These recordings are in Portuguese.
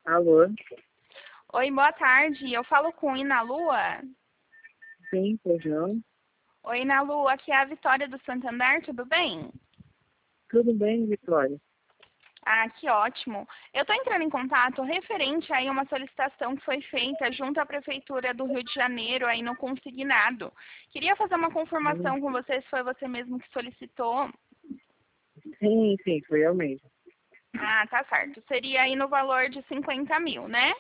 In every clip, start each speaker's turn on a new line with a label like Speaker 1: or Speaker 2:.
Speaker 1: Alô?
Speaker 2: Oi, boa tarde. Eu falo com Ina Lua.
Speaker 1: Sim, pois não.
Speaker 2: Oi, Ina Lua, aqui é a Vitória do Santander, tudo bem?
Speaker 1: Tudo bem, Vitória?
Speaker 2: Ah, que ótimo. Eu estou entrando em contato referente aí a uma solicitação que foi feita junto à Prefeitura do Rio de Janeiro, aí no Consignado. Queria fazer uma
Speaker 1: Hum.
Speaker 2: confirmação com você, se foi você mesmo que solicitou.
Speaker 1: Sim, foi eu mesmo.
Speaker 2: Ah, tá certo. Seria aí no valor de 50 mil, né?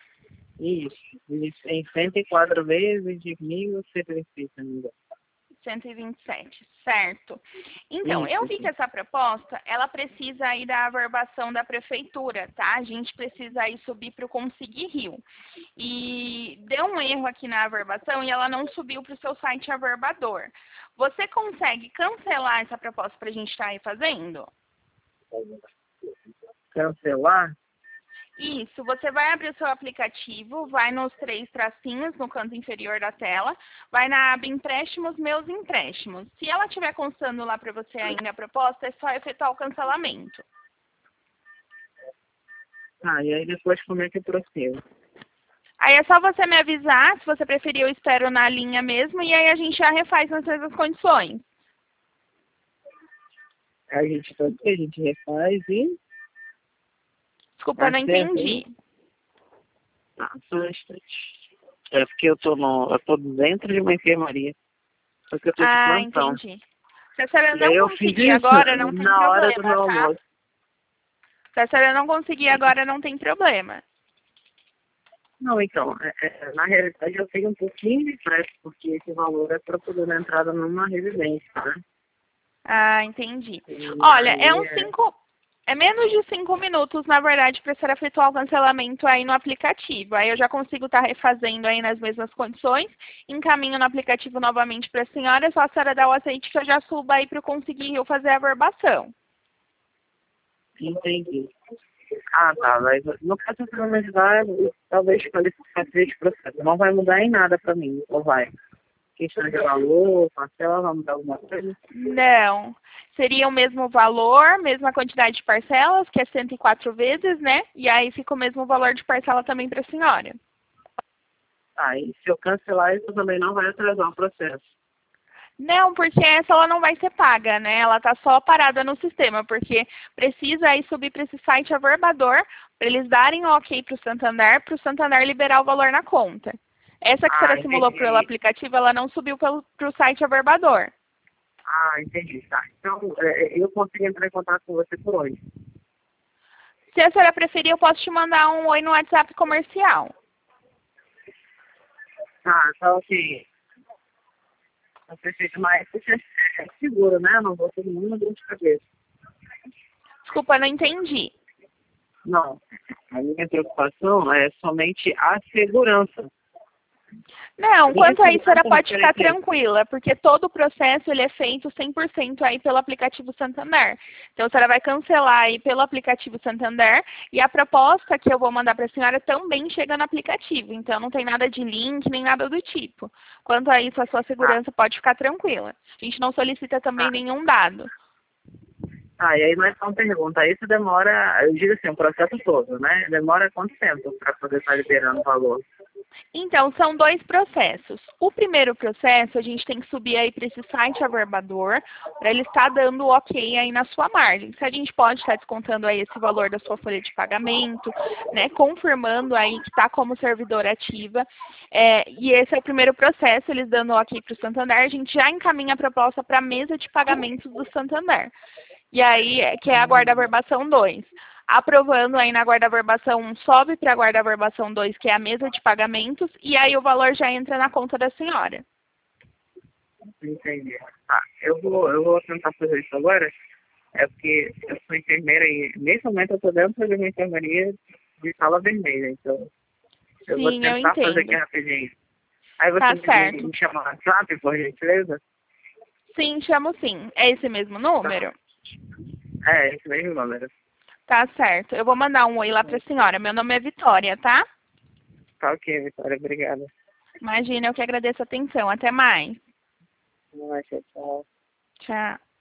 Speaker 1: Isso em 104 vezes de 1.126, se não me engano.
Speaker 2: 127, certo. Então, eu
Speaker 1: Isso,
Speaker 2: vi que essa proposta, ela precisa aí da averbação da prefeitura, tá? A gente precisa aí subir para o Conseguir Rio. E deu um erro aqui na averbação e ela não subiu para o seu site averbador. Você consegue cancelar essa proposta para a gente estar aí fazendo?
Speaker 1: Cancelar?
Speaker 2: Isso, você vai abrir o seu aplicativo, vai nos três tracinhos no canto inferior da tela, vai na aba empréstimos, meus empréstimos. Se ela estiver constando lá para você ainda a proposta, é só efetuar o cancelamento.
Speaker 1: E aí depois como é que eu procedo?
Speaker 2: Aí é só você me avisar, se você preferir eu espero na linha mesmo, e aí a gente já refaz nas mesmas condições.
Speaker 1: A gente refaz e
Speaker 2: Desculpa, eu não
Speaker 1: acerta aí.
Speaker 2: entendi.
Speaker 1: Só um instante. É porque eu tô dentro de uma enfermaria, só que eu tô de
Speaker 2: Ah,
Speaker 1: plantão.
Speaker 2: entendi. Se a senhora
Speaker 1: E aí
Speaker 2: não
Speaker 1: eu fiz
Speaker 2: conseguir
Speaker 1: isso
Speaker 2: agora, não tem
Speaker 1: na hora do
Speaker 2: problema,
Speaker 1: meu
Speaker 2: tá?
Speaker 1: almoço.
Speaker 2: Se a senhora não conseguir agora, não tem problema.
Speaker 1: Não, então, na realidade eu tenho um pouquinho de pressa, porque esse valor é para poder dar entrada numa residência, né?
Speaker 2: Ah, entendi.
Speaker 1: E
Speaker 2: Olha,
Speaker 1: aí
Speaker 2: é menos de 5 minutos, na verdade, para ser efetuar o cancelamento aí no aplicativo. Aí eu já consigo estar refazendo aí nas mesmas condições, encaminho no aplicativo novamente para a senhora, é só a senhora dar o aceite que eu já suba aí para eu conseguir eu fazer a averbação.
Speaker 1: entendi. Tá, mas no caso você vai me ajudar, talvez fazer esse processo. Não vai mudar em nada para mim, ou vai? Questão de valor, parcela, vai mudar alguma coisa?
Speaker 2: Não. Seria o mesmo valor, mesma quantidade de parcelas, que é 104 vezes, né? E aí fica o mesmo valor de parcela também para a senhora.
Speaker 1: E se eu cancelar isso também não vai atrasar o processo.
Speaker 2: Não, porque essa ela não vai ser paga, né? Ela tá só parada no sistema, porque precisa aí subir para esse site averbador, para eles darem o ok para o Santander liberar o valor na conta. Essa que a senhora simulou pelo
Speaker 1: Entendi.
Speaker 2: aplicativo, ela não subiu para o site averbador.
Speaker 1: Entendi, tá. Então, eu consigo entrar em contato com você por hoje.
Speaker 2: Se a senhora preferir, eu posso te mandar um oi no WhatsApp comercial.
Speaker 1: Então assim, não preciso mais, porque é seguro, né? Não vou ter nenhuma dor de cabeça.
Speaker 2: Desculpa, não entendi.
Speaker 1: Não, a minha preocupação é somente a segurança.
Speaker 2: Não,
Speaker 1: Minha
Speaker 2: quanto a isso, a senhora
Speaker 1: segurança
Speaker 2: pode ficar
Speaker 1: referente a isso.
Speaker 2: tranquila, porque todo o processo ele é feito 100% aí pelo aplicativo Santander. Então, a senhora vai cancelar aí pelo aplicativo Santander e a proposta que eu vou mandar para a senhora também chega no aplicativo. Então, não tem nada de link, nem nada do tipo. Quanto a isso, a sua
Speaker 1: Tá,
Speaker 2: segurança pode ficar tranquila. A gente não solicita também
Speaker 1: tá.
Speaker 2: nenhum dado.
Speaker 1: E aí mais só uma pergunta. Isso demora, eu digo assim, o processo todo, né? Demora quanto tempo para poder estar liberando o valor?
Speaker 2: Então, são dois processos. O primeiro processo, a gente tem que subir aí para esse site averbador, para ele estar dando o ok aí na sua margem. Se a gente pode estar descontando aí esse valor da sua folha de pagamento, né, confirmando aí que está como servidora ativa. E esse é o primeiro processo, eles dando o ok para o Santander, a gente já encaminha a proposta para a mesa de pagamentos do Santander. E aí, que é a guarda-averbação 2. Aprovando aí na guarda-averbação 1, sobe para a guarda-averbação 2, que é a mesa de pagamentos, e aí o valor já entra na conta da senhora.
Speaker 1: Entendi. Eu vou tentar fazer isso agora. É porque eu sou enfermeira e nesse momento eu estou dentro de uma enfermaria de sala vermelha. Então, eu vou
Speaker 2: Sim, eu
Speaker 1: tentar fazer aqui
Speaker 2: entendo.
Speaker 1: rapidinho. Aí você
Speaker 2: Tá
Speaker 1: me
Speaker 2: certo.
Speaker 1: chama no WhatsApp, por gentileza?
Speaker 2: Sim, chamo sim. É esse mesmo
Speaker 1: Tá.
Speaker 2: número?
Speaker 1: Esse mesmo número.
Speaker 2: Tá certo. Eu vou mandar um oi lá para a senhora. Meu nome é Vitória, tá?
Speaker 1: Tá ok, Vitória. Obrigada.
Speaker 2: Imagina, eu que agradeço a atenção. Até mais.
Speaker 1: Tchau, tchau.
Speaker 2: Tchau.